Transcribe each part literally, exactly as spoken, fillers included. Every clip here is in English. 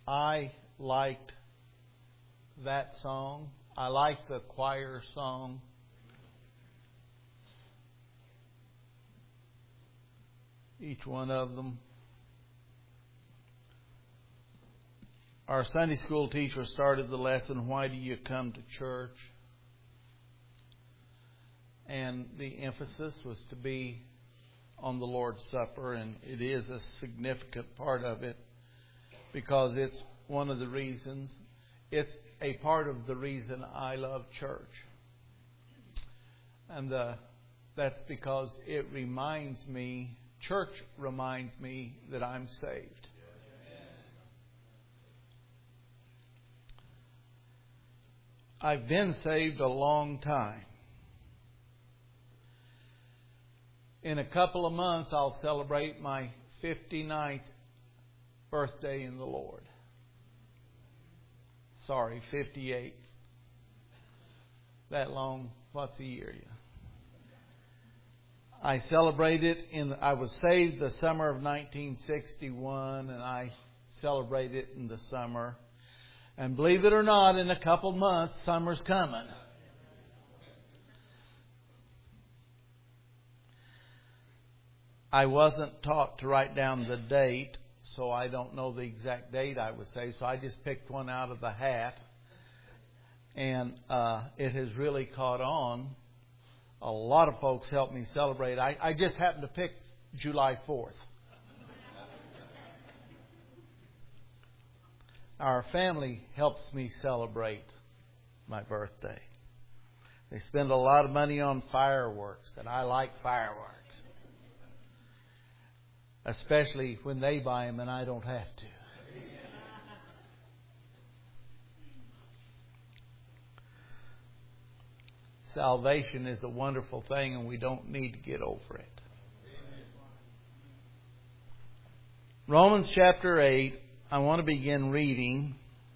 I liked that song. I liked the choir song. Each one of them. Our Sunday school teacher started the lesson, "Why do you come to church?" And the emphasis was to be on the Lord's Supper, and it is a significant part of it because it's one of the reasons, it's a part of the reason I love church. And uh, that's because it reminds me, church reminds me that I'm saved. I've been saved a long time. In a couple of months, I'll celebrate my fifty-ninth birthday in the Lord. Sorry, fifty-eighth. That long, what's a year? Yeah. I celebrated in, I was saved the summer of nineteen sixty-one, and I celebrate it in the summer. And believe it or not, in a couple months, summer's coming. I wasn't taught to write down the date, so I don't know the exact date I would say. So I just picked one out of the hat. And uh, it has really caught on. A lot of folks helped me celebrate. I, I just happened to pick July fourth. Our family helps me celebrate my birthday. They spend a lot of money on fireworks, and I like fireworks. Especially when they buy them and I don't have to. Salvation is a wonderful thing, and we don't need to get over it. Romans chapter eight, I want to begin reading.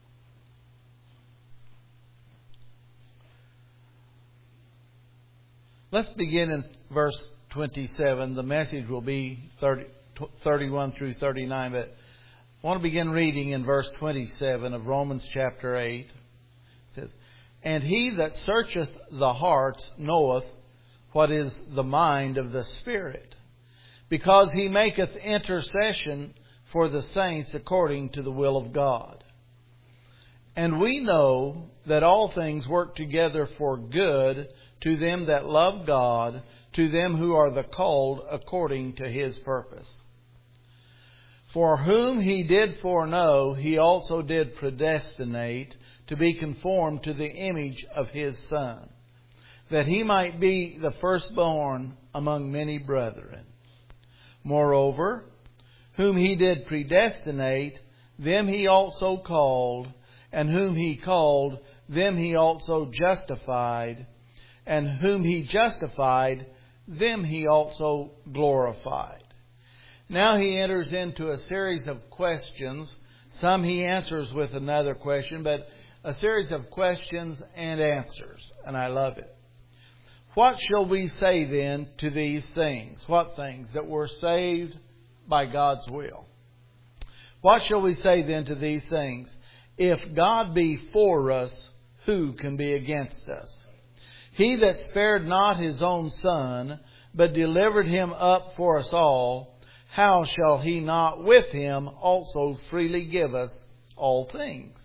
Let's begin in verse twenty-seven. The message will be thirty, thirty-one through thirty-nine, but I want to begin reading in verse twenty-seven of Romans chapter eight. It says, "And he that searcheth the hearts knoweth what is the mind of the Spirit, because he maketh intercession for the saints according to the will of God. And we know that all things work together for good to them that love God, to them who are the called according to His purpose. For whom He did foreknow, He also did predestinate to be conformed to the image of His Son, that He might be the firstborn among many brethren. Moreover, whom He did predestinate, them He also called, and whom He called, them He also justified, and whom He justified, them He also glorified." Now He enters into a series of questions. Some He answers with another question, but a series of questions and answers. And I love it. What shall we say then to these things? What things? That we're saved by God's will. What shall we say then to these things? If God be for us, who can be against us? He that spared not His own Son, but delivered Him up for us all, how shall He not with Him also freely give us all things?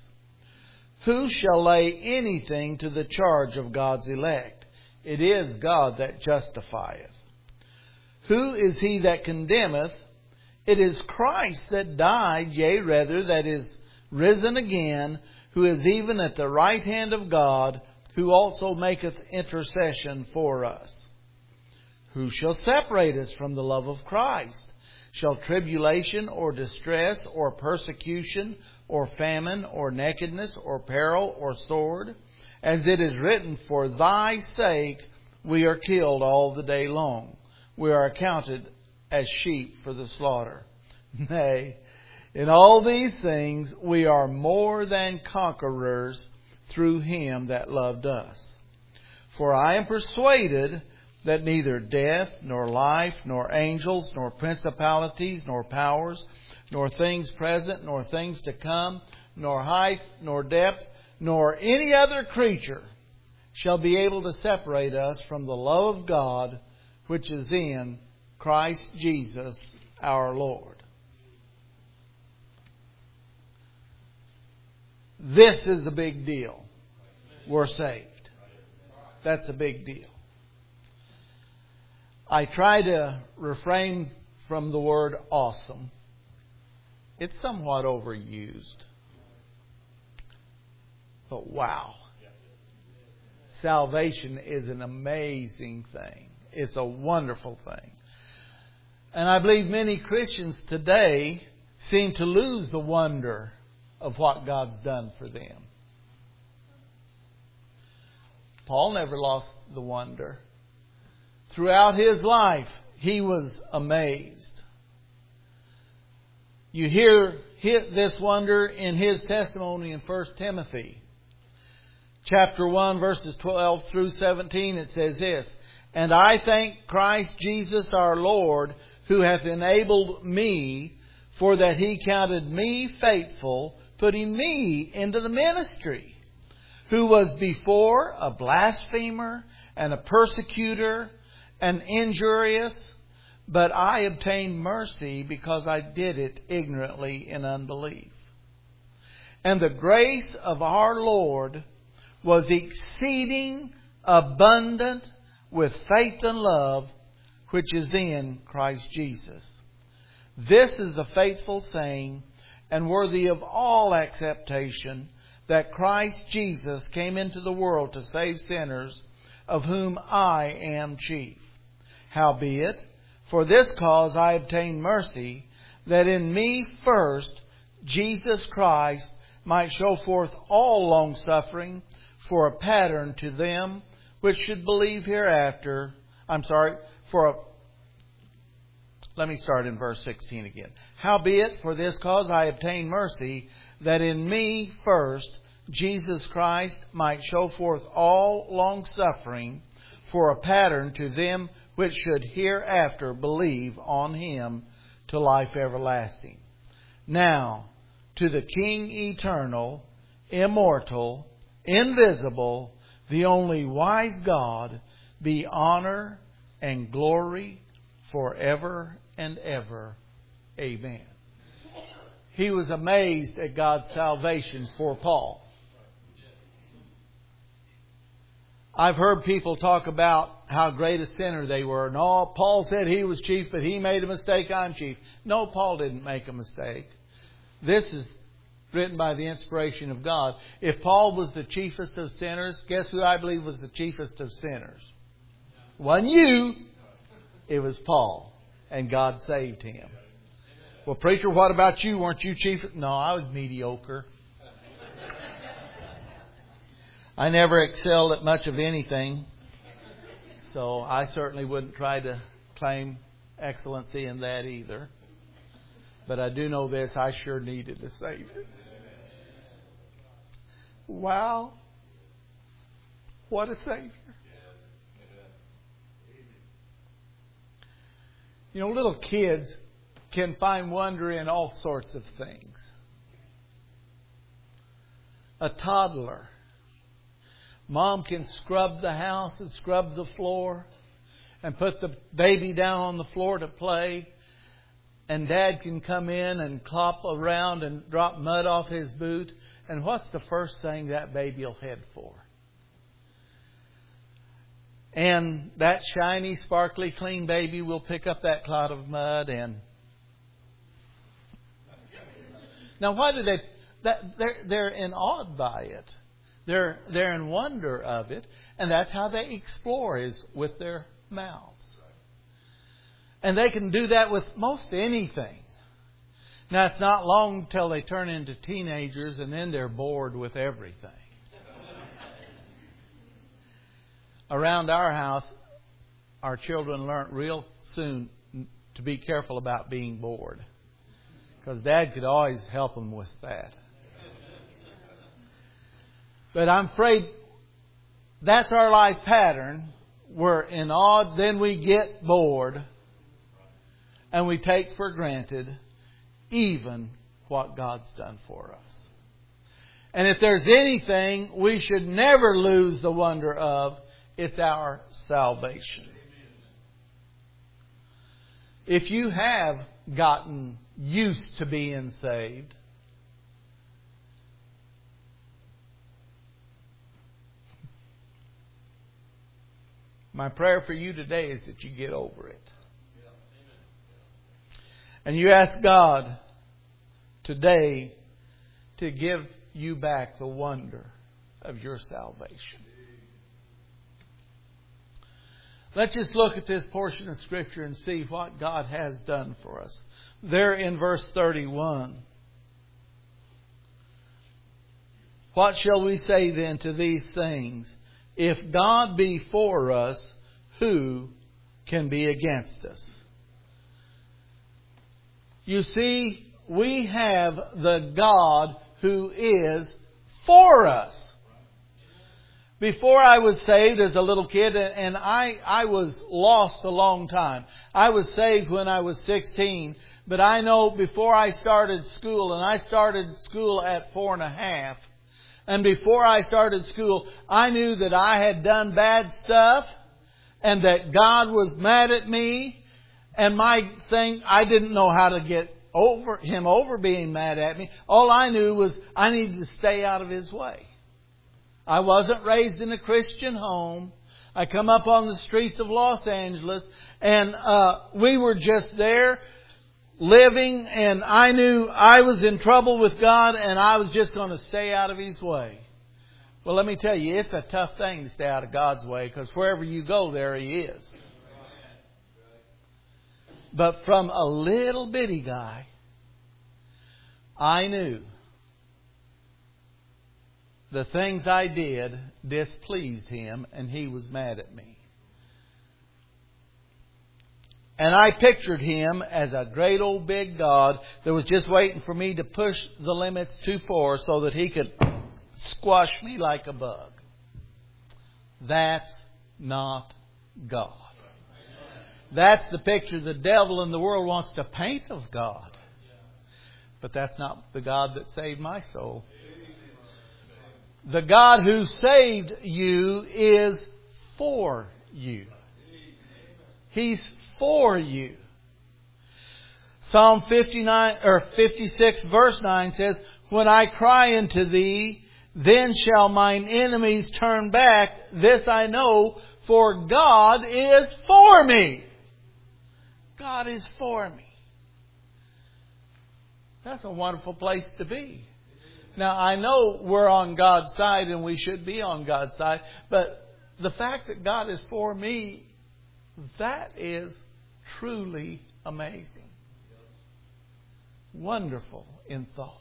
Who shall lay anything to the charge of God's elect? It is God that justifieth. Who is he that condemneth? It is Christ that died, yea, rather, that is risen again, who is even at the right hand of God, who also maketh intercession for us. Who shall separate us from the love of Christ? Shall tribulation or distress or persecution or famine or nakedness or peril or sword? As it is written, for thy sake we are killed all the day long. We are accounted as sheep for the slaughter. Nay, in all these things we are more than conquerors through Him that loved us. For I am persuaded that neither death, nor life, nor angels, nor principalities, nor powers, nor things present, nor things to come, nor height, nor depth, nor any other creature shall be able to separate us from the love of God which is in Christ Jesus our Lord. This is a big deal. We're saved. That's a big deal. I try to refrain from the word awesome. It's somewhat overused. But wow. Salvation is an amazing thing. It's a wonderful thing. And I believe many Christians today seem to lose the wonder of what God's done for them. Paul never lost the wonder. Throughout his life, he was amazed. You hear this wonder in his testimony in First Timothy. Chapter one, verses twelve through seventeen, it says this, "And I thank Christ Jesus our Lord, who hath enabled me, for that He counted me faithful, putting me into the ministry, who was before a blasphemer and a persecutor and injurious, but I obtained mercy because I did it ignorantly in unbelief. And the grace of our Lord was exceeding abundant with faith and love, which is in Christ Jesus. This is the faithful saying and worthy of all acceptation, that Christ Jesus came into the world to save sinners, of whom I am chief. Howbeit, for this cause I obtained mercy, that in me first Jesus Christ might show forth all longsuffering for a pattern to them which should believe hereafter. I'm sorry, for a... Let me start in verse sixteen again. Howbeit, for this cause I obtained mercy, that in me first Jesus Christ might show forth all longsuffering for a pattern to them which should hereafter believe on Him to life everlasting. Now, to the King eternal, immortal, invisible, the only wise God, be honor and glory forever and ever. Amen. He was amazed at God's salvation for Paul. I've heard people talk about how great a sinner they were. And all Paul said he was chief, but he made a mistake, I'm chief. No, Paul didn't make a mistake. This is written by the inspiration of God. If Paul was the chiefest of sinners, guess who I believe was the chiefest of sinners? It wasn't you. It was Paul. And God saved him. Well, preacher, what about you? Weren't you chief? No, I was mediocre. I never excelled at much of anything. So I certainly wouldn't try to claim excellency in that either. But I do know this, I sure needed a Savior. Wow. What a Savior. You know, little kids can find wonder in all sorts of things. A toddler. Mom can scrub the house and scrub the floor and put the baby down on the floor to play. And Dad can come in and clop around and drop mud off his boot. And what's the first thing that baby will head for? And that shiny, sparkly, clean baby will pick up that clod of mud and... Now, why do they... That, they're, they're awed by it. They're, they're in wonder of it. And that's how they explore, is with their mouths. And they can do that with most anything. Now, it's not long till they turn into teenagers and then they're bored with everything. Around our house, our children learned real soon to be careful about being bored. Because Dad could always help them with that. But I'm afraid that's our life pattern. We're in awe, then we get bored. And we take for granted even what God's done for us. And if there's anything we should never lose the wonder of, it's our salvation. If you have gotten used to being saved, my prayer for you today is that you get over it. And you ask God today to give you back the wonder of your salvation. Let's just look at this portion of Scripture and see what God has done for us. There in verse thirty-one. What shall we say then to these things? If God be for us, who can be against us? You see, we have the God who is for us. Before I was saved as a little kid, and I, I was lost a long time. I was saved when I was sixteen, but I know before I started school, and I started school at four and a half, and before I started school, I knew that I had done bad stuff, and that God was mad at me, and my thing, I didn't know how to get over Him over being mad at me. All I knew was I needed to stay out of His way. I wasn't raised in a Christian home. I come up on the streets of Los Angeles, and uh, we were just there living, and I knew I was in trouble with God, and I was just going to stay out of His way. Well, let me tell you, it's a tough thing to stay out of God's way, because wherever you go, there He is. But from a little bitty guy, I knew the things I did displeased Him, and He was mad at me. And I pictured Him as a great old big God that was just waiting for me to push the limits too far so that He could squash me like a bug. That's not God. That's the picture the devil in the world wants to paint of God. But that's not the God that saved my soul. The God who saved you is for you. He's for you. Psalm fifty-nine or fifty-six verse nine says, "When I cry unto Thee, then shall mine enemies turn back. This I know, for God is for me." God is for me. That's a wonderful place to be. Now, I know we're on God's side and we should be on God's side, but the fact that God is for me, that is truly amazing. Wonderful in thought.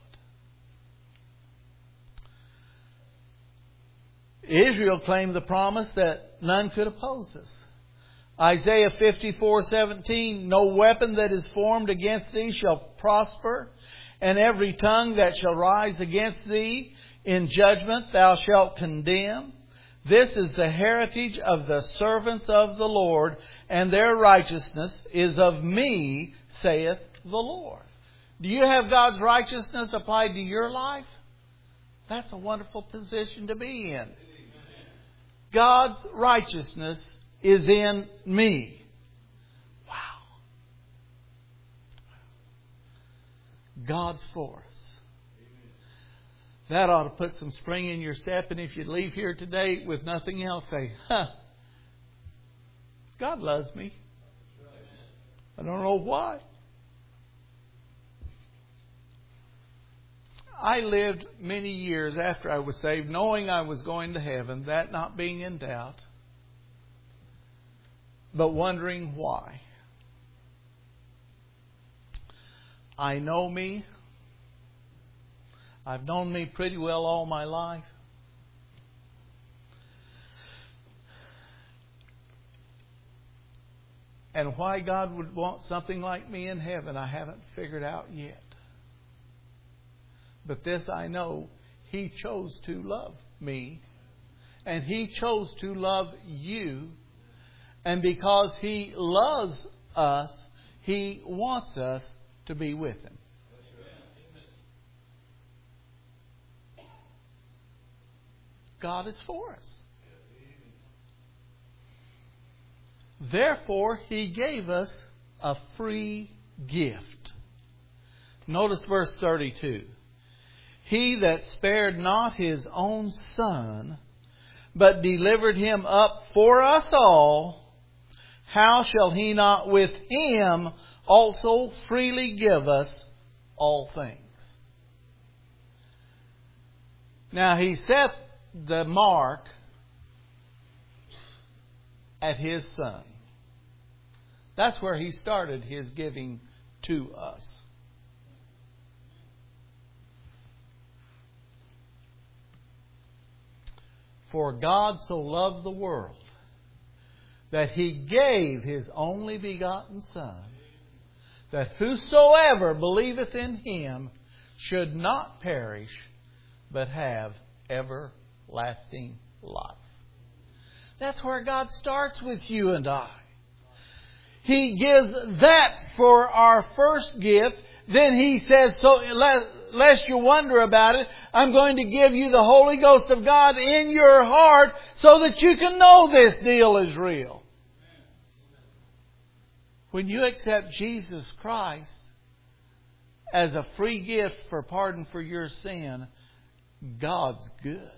Israel claimed the promise that none could oppose us. Isaiah fifty-four seventeen, "No weapon that is formed against thee shall prosper, and every tongue that shall rise against thee in judgment thou shalt condemn. This is the heritage of the servants of the Lord, and their righteousness is of me, saith the Lord." Do you have God's righteousness applied to your life? That's a wonderful position to be in. God's righteousness is in me. Wow. God's for us. That ought to put some spring in your step. And if you leave here today with nothing else, say, huh, God loves me. I don't know why. I lived many years after I was saved, knowing I was going to heaven, that not being in doubt, but wondering why. I know me. I've known me pretty well all my life. And why God would want something like me in heaven, I haven't figured out yet. But this I know, He chose to love me. And He chose to love you. And because He loves us, He wants us to be with Him. God is for us. Therefore, He gave us a free gift. Notice verse thirty-two. He that spared not His own Son, but delivered Him up for us all, how shall He not with Him also freely give us all things? Now, He set the mark at His Son. That's where He started His giving to us. For God so loved the world that He gave His only begotten Son, that whosoever believeth in Him should not perish, but have everlasting life. That's where God starts with you and I. He gives that for our first gift. Then He says, so lest you wonder about it, I'm going to give you the Holy Ghost of God in your heart so that you can know this deal is real. When you accept Jesus Christ as a free gift for pardon for your sin, God's good.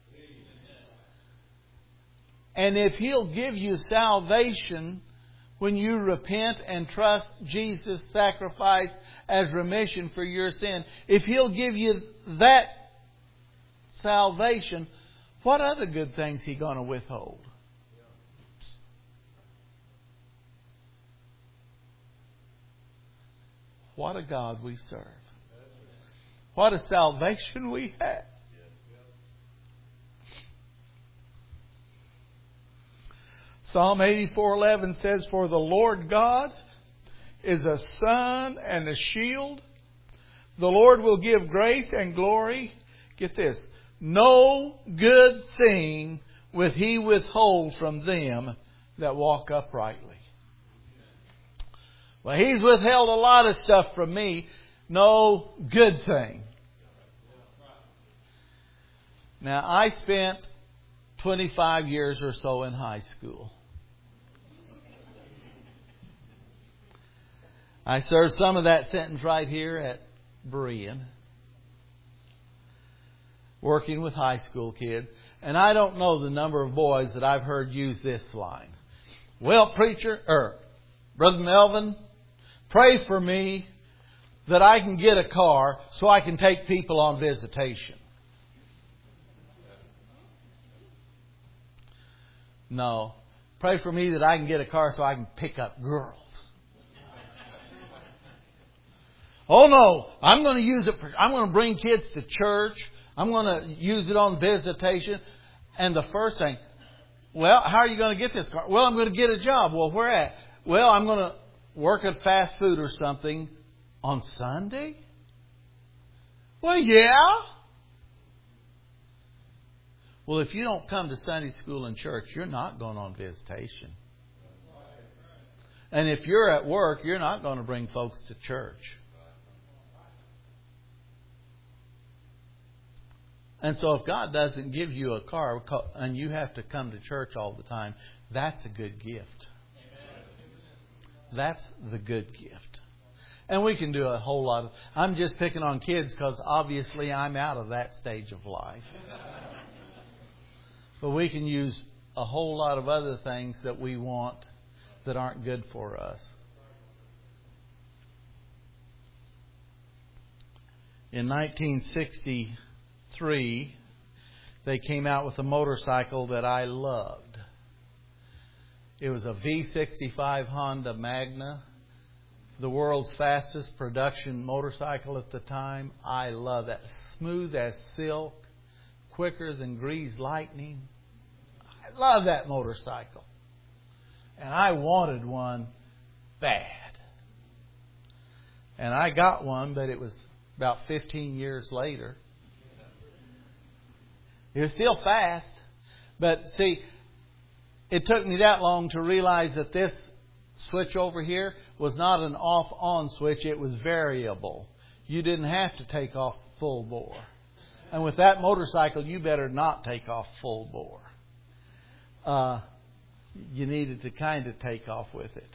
And if He'll give you salvation when you repent and trust Jesus' sacrifice as remission for your sin, if He'll give you that salvation, what other good things He going to withhold? What a God we serve. What a salvation we have. Psalm eighty-four eleven says, for the Lord God is a sun and a shield. The Lord will give grace and glory. Get this. No good thing will He withhold from them that walk uprightly. Well, He's withheld a lot of stuff from me. No good thing. Now, I spent twenty-five years or so in high school. I served some of that sentence right here at Berean, working with high school kids. And I don't know the number of boys that I've heard use this line. Well, preacher, or Brother Melvin, pray for me that I can get a car so I can take people on visitation. No. Pray for me that I can get a car so I can pick up girls. Oh no, I'm going to use it for, I'm going to bring kids to church. I'm going to use it on visitation. And the first thing, well, how are you going to get this car? Well, I'm going to get a job. Well, where at? Well, I'm going to work at fast food or something on Sunday. Well, yeah. Well, if you don't come to Sunday school and church, you're not going on visitation. And if you're at work, you're not going to bring folks to church. And so if God doesn't give you a car and you have to come to church all the time, that's a good gift. That's the good gift. And we can do a whole lot of... I'm just picking on kids because obviously I'm out of that stage of life. But we can use a whole lot of other things that we want that aren't good for us. In nineteen sixty-three, they came out with a motorcycle that I loved. It was a V sixty-five Honda Magna, the world's fastest production motorcycle at the time. I love that. Smooth as silk, quicker than greased lightning. I love that motorcycle. And I wanted one bad. And I got one, but it was about fifteen years later. It was still fast. But see, it took me that long to realize that this switch over here was not an off-on switch. It was variable. You didn't have to take off full bore. And with that motorcycle, you better not take off full bore. Uh, you needed to kind of take off with it.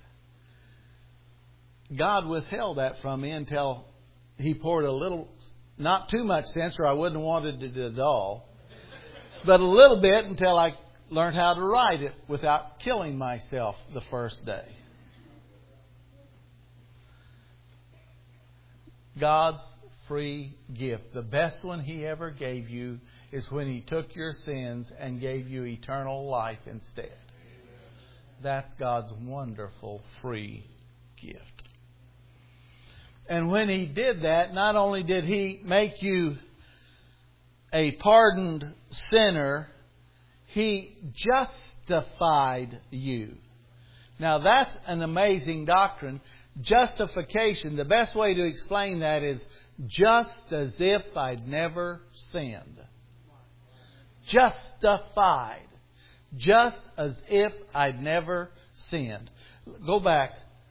God withheld that from me until He poured a little, not too much sense, or I wouldn't have wanted it at all, but a little bit until I learned how to ride it without killing myself the first day. God's free gift, the best one He ever gave you, is when He took your sins and gave you eternal life instead. That's God's wonderful free gift. And when He did that, not only did He make you a pardoned sinner, He justified you. Now that's an amazing doctrine. Justification, the best way to explain that is just as if I'd never sinned. Justified. Just as if I'd never sinned. Go back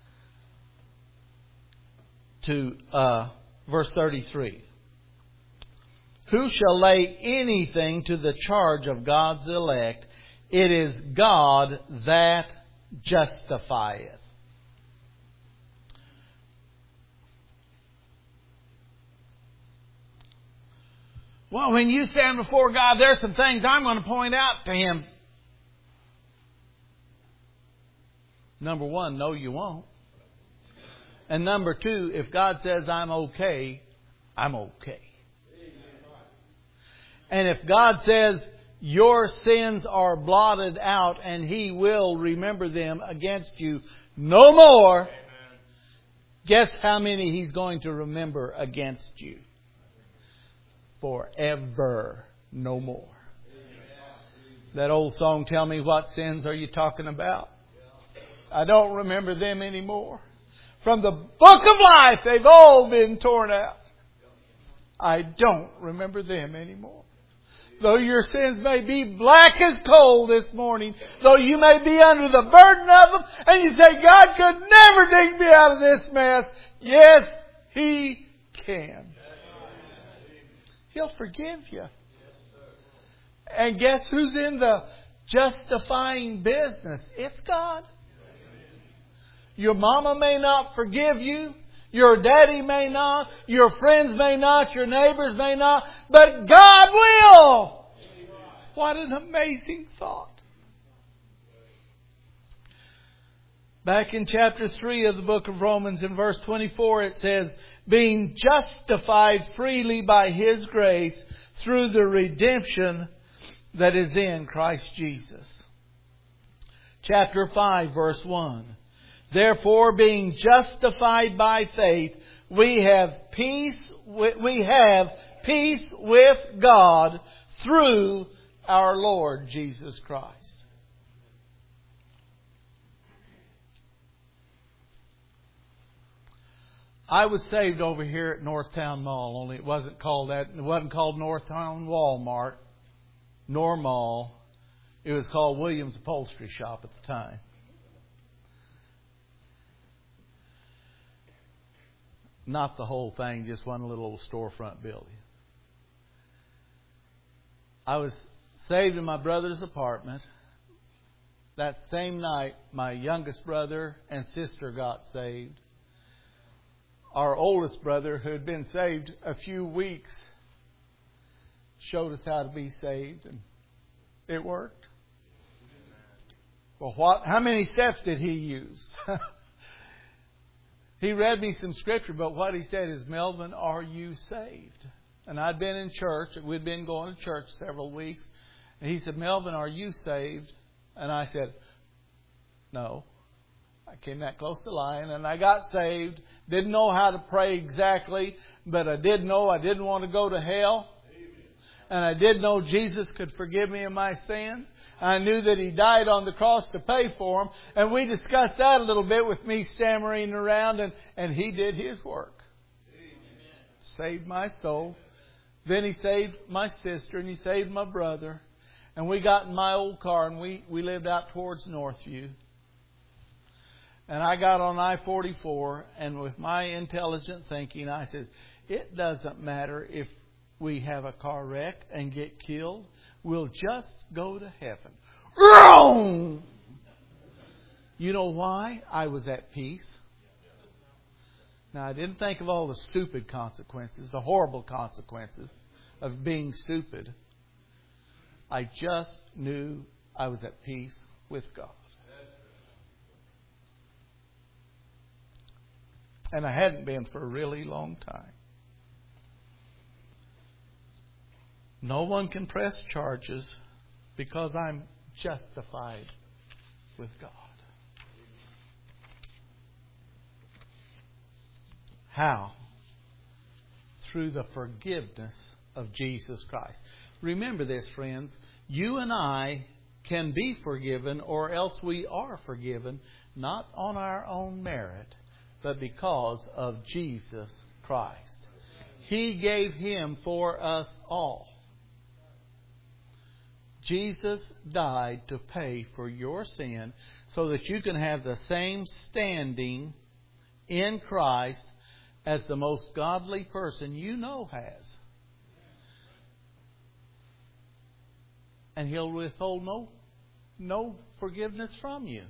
to uh, verse thirty-three. Who shall lay anything to the charge of God's elect? It is God that justifieth. Well, when you stand before God, there's some things I'm going to point out to Him. Number one, no, you won't. And number two, if God says I'm okay, I'm okay. And if God says your sins are blotted out and He will remember them against you no more, guess how many He's going to remember against you? Forever, no more. That old song, Tell Me What Sins Are You Talking About? I don't remember them anymore. From the book of life, they've all been torn out. I don't remember them anymore. Though your sins may be black as coal this morning, though you may be under the burden of them, and you say, God could never dig me out of this mess. Yes, He can. He'll forgive you. And guess who's in the justifying business? It's God. Your mama may not forgive you. Your daddy may not. Your friends may not. Your neighbors may not. But God will. What an amazing thought. Back in chapter three of the book of Romans in verse twenty-four it says, being justified freely by His grace through the redemption that is in Christ Jesus. Chapter five verse one. Therefore, being justified by faith, we have peace. We have peace with God through our Lord Jesus Christ. I was saved over here at Northtown Mall, only it wasn't called that. It wasn't called Northtown Walmart nor Mall. It was called Williams Upholstery Shop at the time. Not the whole thing, just one little storefront building. I was saved in my brother's apartment. That same night, my youngest brother and sister got saved. Our oldest brother, who had been saved a few weeks, showed us how to be saved, and it worked. Well, what? How many steps did he use? He read me some scripture, but what he said is, Melvin, are you saved? And I'd been in church. We'd been going to church several weeks. And he said, Melvin, are you saved? And I said, no. I came that close to lying, and I got saved. Didn't know how to pray exactly, but I did know I didn't want to go to hell. And I did know Jesus could forgive me of my sins. I knew that He died on the cross to pay for them. And we discussed that a little bit with me stammering around. And, and He did His work. Amen. Saved my soul. Then He saved my sister and He saved my brother. And we got in my old car and we, we lived out towards Northview. And I got on I forty-four. And with my intelligent thinking, I said, it doesn't matter if we have a car wreck and get killed, we'll just go to heaven. Wrong! You know why? I was at peace. Now, I didn't think of all the stupid consequences, the horrible consequences of being stupid. I just knew I was at peace with God. And I hadn't been for a really long time. No one can press charges because I'm justified with God. How? Through the forgiveness of Jesus Christ. Remember this, friends. You and I can be forgiven, or else we are forgiven, not on our own merit, but because of Jesus Christ. He gave Him for us all. Jesus died to pay for your sin so that you can have the same standing in Christ as the most godly person you know has. And He'll withhold no, no forgiveness from you.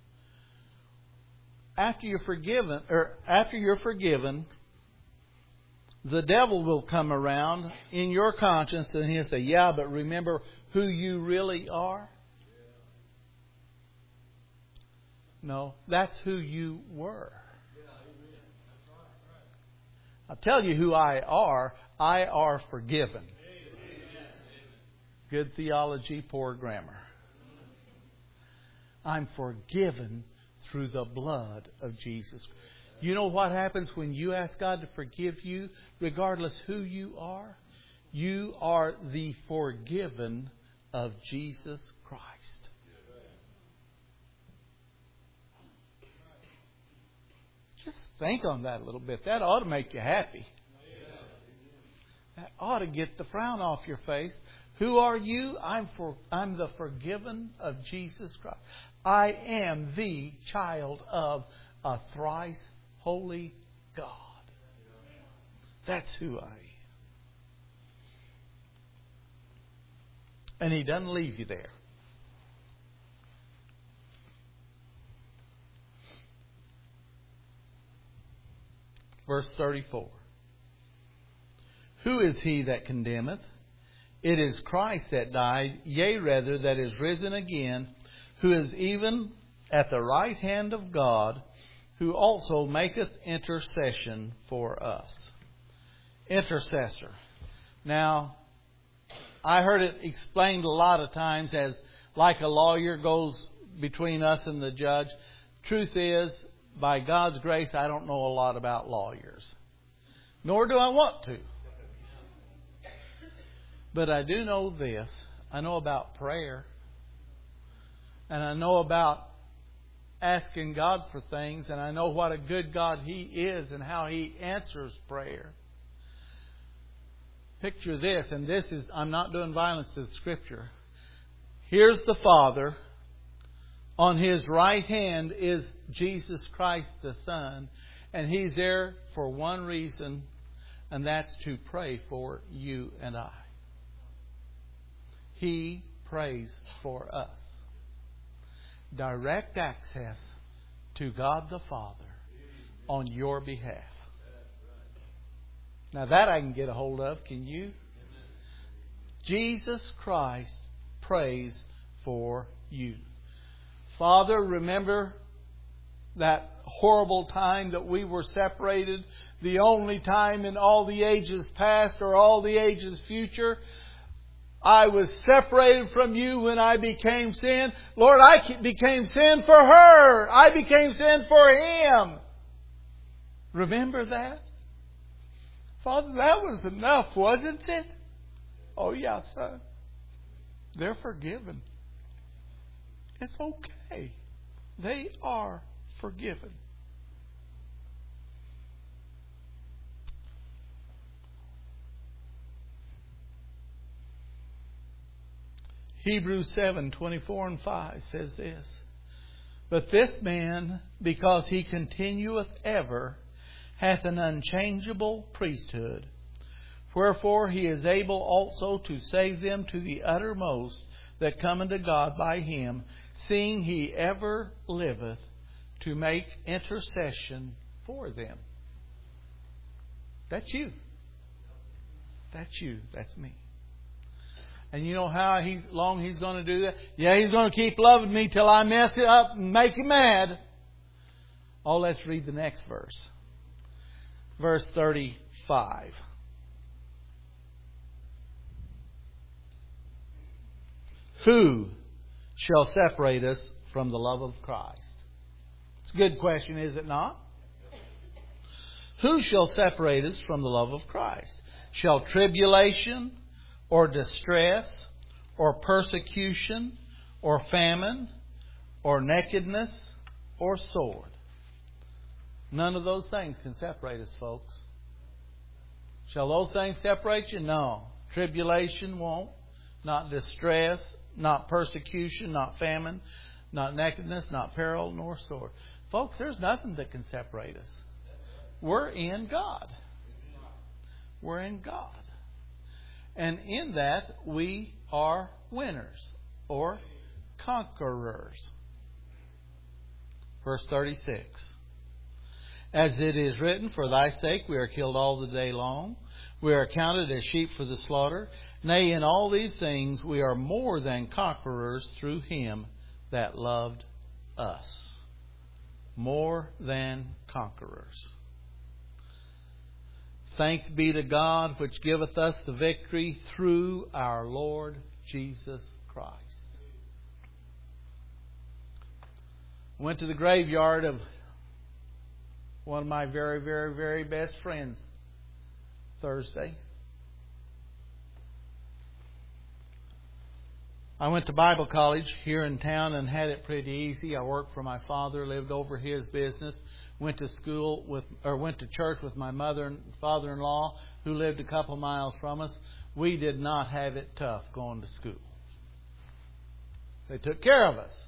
After you're forgiven, or after you're forgiven, the devil will come around in your conscience and he'll say, yeah, but remember who you really are? No, that's who you were. I'll tell you who I are. I are forgiven. Good theology, poor grammar. I'm forgiven through the blood of Jesus. You know what happens when you ask God to forgive you, regardless who you are? You are the forgiven of Jesus Christ. Just think on that a little bit. That ought to make you happy. That ought to get the frown off your face. Who are you? I'm for I'm the forgiven of Jesus Christ. I am the child of a thrice holy God. That's who I am. And He doesn't leave you there. Verse thirty-four. Who is he that condemneth? It is Christ that died, yea, rather, that is risen again, who is even at the right hand of God, who also maketh intercession for us. Intercessor. Now, I heard it explained a lot of times as like a lawyer goes between us and the judge. Truth is, by God's grace, I don't know a lot about lawyers. Nor do I want to. But I do know this. I know about prayer. And I know about asking God for things. And I know what a good God He is and how He answers prayer. Picture this, and this is, I'm not doing violence to the Scripture. Here's the Father. On His right hand is Jesus Christ the Son. And He's there for one reason, and that's to pray for you and I. He prays for us. Direct access to God the Father on your behalf. Now that I can get a hold of, can you? Jesus Christ prays for you. Father, remember that horrible time that we were separated, the only time in all the ages past or all the ages future. I was separated from you when I became sin. Lord, I became sin for her. I became sin for him. Remember that? Father, that was enough, wasn't it? Oh, yeah, son. They're forgiven. It's okay. They are forgiven. Hebrews seven, twenty-four and five says this. But this man, because he continueth ever, hath an unchangeable priesthood. Wherefore He is able also to save them to the uttermost that come unto God by Him, seeing He ever liveth to make intercession for them. That's you. That's you. That's me. And you know how he's, long He's going to do that? Yeah, He's going to keep loving me till I mess it up and make Him mad. Oh, let's read the next verse. Verse thirty-five. Who shall separate us from the love of Christ? It's a good question, is it not? Who shall separate us from the love of Christ? Shall tribulation, or distress, or persecution, or famine, or nakedness, or sword? None of those things can separate us, folks. Shall those things separate you? No. Tribulation won't. Not distress, not persecution, not famine, not nakedness, not peril, nor sword. Folks, there's nothing that can separate us. We're in God. We're in God. And in that, we are winners or conquerors. Verse thirty-six. As it is written, for thy sake we are killed all the day long. We are counted as sheep for the slaughter. Nay, in all these things we are more than conquerors through Him that loved us. More than conquerors. Thanks be to God which giveth us the victory through our Lord Jesus Christ. Went to the graveyard of one of my very, very, very best friends Thursday. I went to Bible college here in town and had it pretty easy. I worked for my father, lived over his business, went to school with, or went to church with my mother and father-in-law, who lived a couple miles from us. We did not have it tough going to school. They took care of us.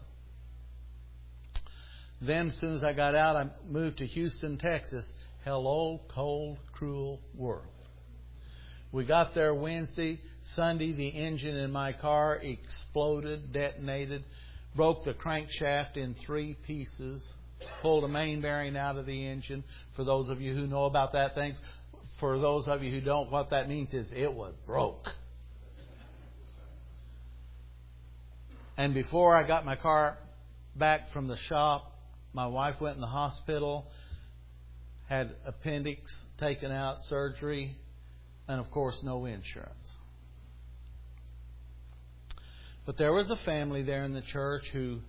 Then, as soon as I got out, I moved to Houston, Texas. Hello, cold, cruel world. We got there Wednesday. Sunday, the engine in my car exploded, detonated, broke the crankshaft in three pieces, pulled a main bearing out of the engine. For those of you who know about that things, for those of you who don't, what that means is it was broke. And before I got my car back from the shop, my wife went in the hospital, had appendix taken out, surgery, and of course no insurance. But there was a family there in the church who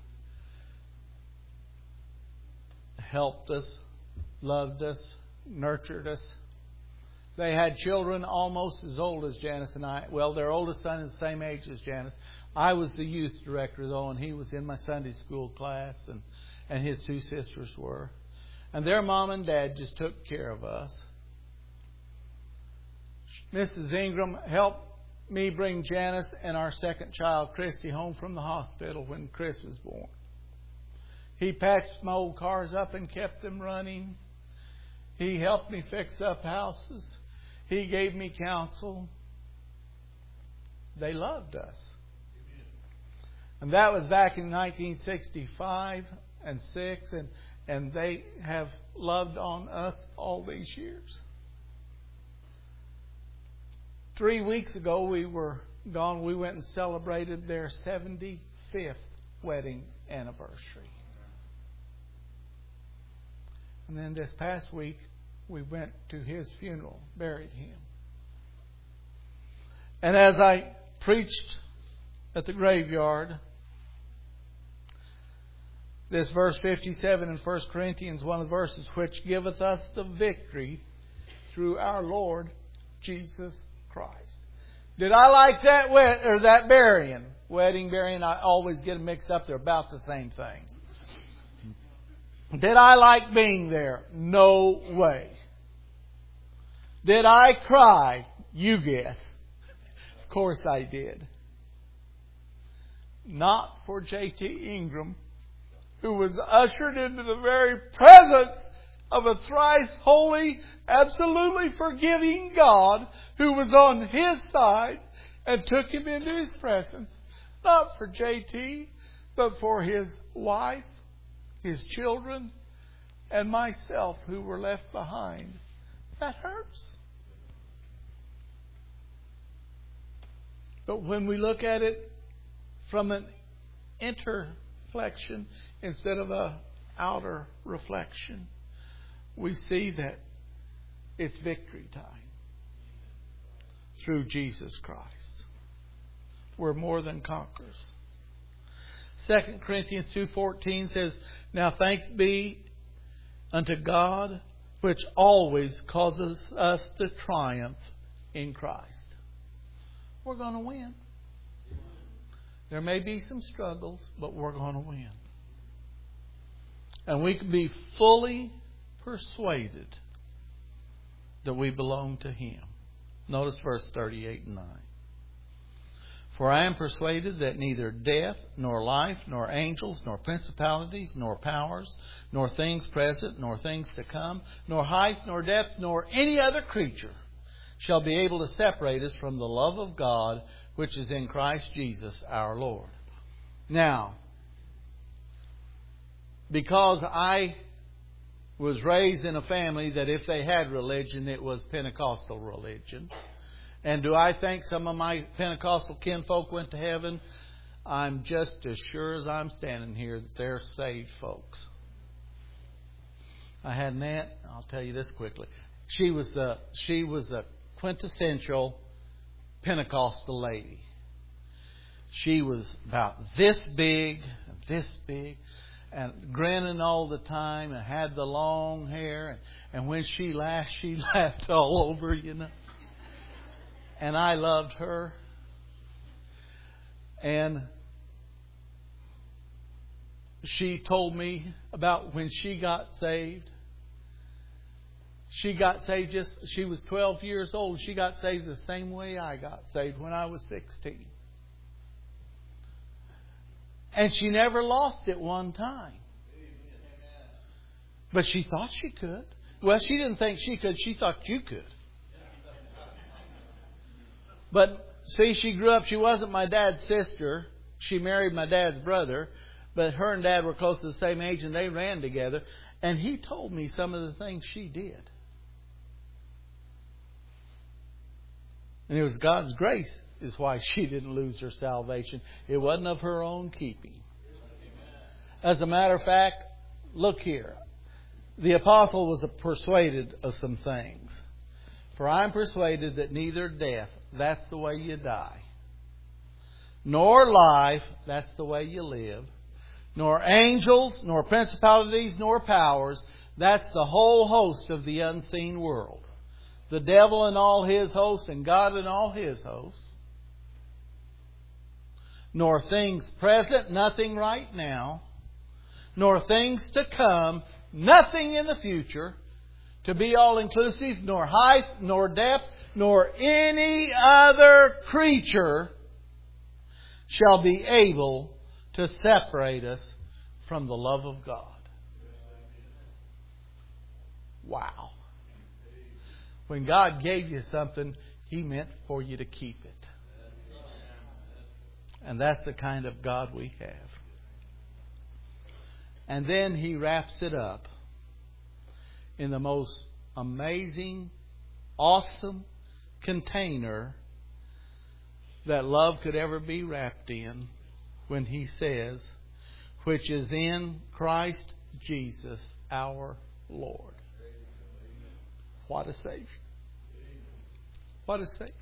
helped us, loved us, nurtured us. They had children almost as old as Janice and I. Well, their oldest son is the same age as Janice. I was the youth director, though, and he was in my Sunday school class, and, and his two sisters were. And their mom and dad just took care of us. Missus Ingram helped me bring Janice and our second child, Christy, home from the hospital when Chris was born. He patched my old cars up and kept them running. He helped me fix up houses. He gave me counsel. They loved us. And that was back in nineteen sixty-five and six, and, and they have loved on us all these years. Three weeks ago we were gone. We went and celebrated their seventy-fifth wedding anniversary. And then this past week we went to his funeral, buried him. And as I preached at the graveyard, this verse fifty-seven in First Corinthians, one of the verses, which giveth us the victory through our Lord Jesus Christ. Did I like that wed- or that burying? Wedding, burying, I always get them mixed up. They're about the same thing. Did I like being there? No way. Did I cry? You guess. Of course I did. Not for J T Ingram, who was ushered into the very presence of a thrice holy, absolutely forgiving God who was on His side and took him into His presence. Not for J T, but for his wife, his children, and myself who were left behind. That hurts. But when we look at it from an interflexion instead of a outer reflection, we see that it's victory time through Jesus Christ. We're more than conquerors. Second Corinthians two fourteen says, "Now thanks be unto God, which always causes us to triumph in Christ." We're going to win. There may be some struggles, but we're going to win. And we can be fully persuaded that we belong to Him. Notice verse thirty-eight and nine. "For I am persuaded that neither death, nor life, nor angels, nor principalities, nor powers, nor things present, nor things to come, nor height, nor depth, nor any other creature shall be able to separate us from the love of God, which is in Christ Jesus our Lord." Now, because I was raised in a family that if they had religion, it was Pentecostal religion. And do I think some of my Pentecostal kinfolk went to heaven? I'm just as sure as I'm standing here that they're saved folks. I had an aunt, I'll tell you this quickly. She was the she was the quintessential Pentecostal lady. She was about this big, this big, and grinning all the time, and had the long hair. And, and when she laughed, she laughed all over, you know. And I loved her. And she told me about when she got saved. She got saved just, she was twelve years old. She got saved the same way I got saved when I was sixteen. And she never lost it one time. But she thought she could. Well, she didn't think she could. She thought you could. But see, she grew up, she wasn't my dad's sister. She married my dad's brother. But her and Dad were close to the same age and they ran together. And he told me some of the things she did. And it was God's grace is why she didn't lose her salvation. It wasn't of her own keeping. As a matter of fact, look here. The apostle was persuaded of some things. "For I am persuaded that neither death," that's the way you die, "nor life," that's the way you live, "nor angels, nor principalities, nor powers," that's the whole host of the unseen world. The devil and all his hosts, and God and all His hosts. "Nor things present," nothing right now, "nor things to come," nothing in the future, to be all-inclusive, "nor height, nor depth, nor any other creature shall be able to separate us from the love of God." Wow. When God gave you something, He meant for you to keep it. And that's the kind of God we have. And then He wraps it up in the most amazing, awesome container that love could ever be wrapped in when He says, "which is in Christ Jesus our Lord." What a Savior. What a Savior.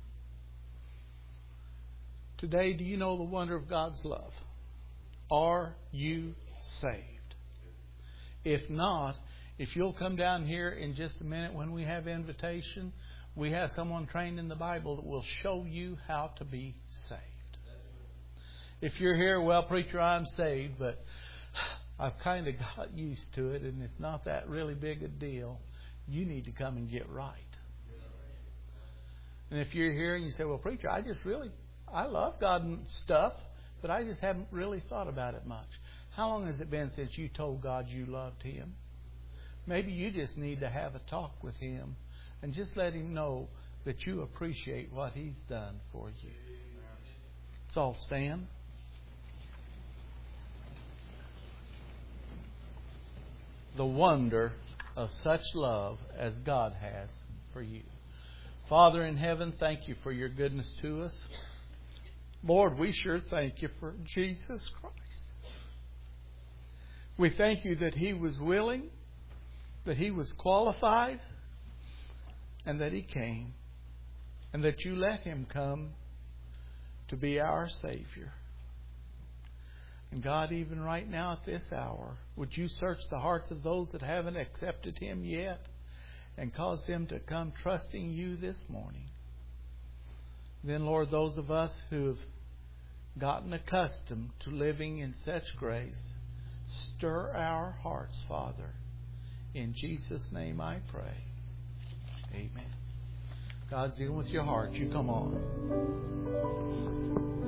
Today, do you know the wonder of God's love? Are you saved? If not, if you'll come down here in just a minute when we have invitation, we have someone trained in the Bible that will show you how to be saved. If you're here, "Well, preacher, I'm saved, but I've kind of got used to it and it's not that really big a deal," you need to come and get right. And if you're here and you say, "Well, preacher, I just really, I love God and stuff, but I just haven't really thought about it much." How long has it been since you told God you loved Him? Maybe you just need to have a talk with Him and just let Him know that you appreciate what He's done for you. Let's all stand. The wonder of such love as God has for you. Father in heaven, thank you for your goodness to us. Lord, we sure thank you for Jesus Christ. We thank you that He was willing, that He was qualified, and that He came, and that you let Him come to be our Savior. And God, even right now at this hour, would you search the hearts of those that haven't accepted Him yet and cause them to come trusting you this morning. Then, Lord, those of us who have gotten accustomed to living in such grace, stir our hearts, Father. In Jesus' name I pray. Amen. God's dealing with your heart. You come on.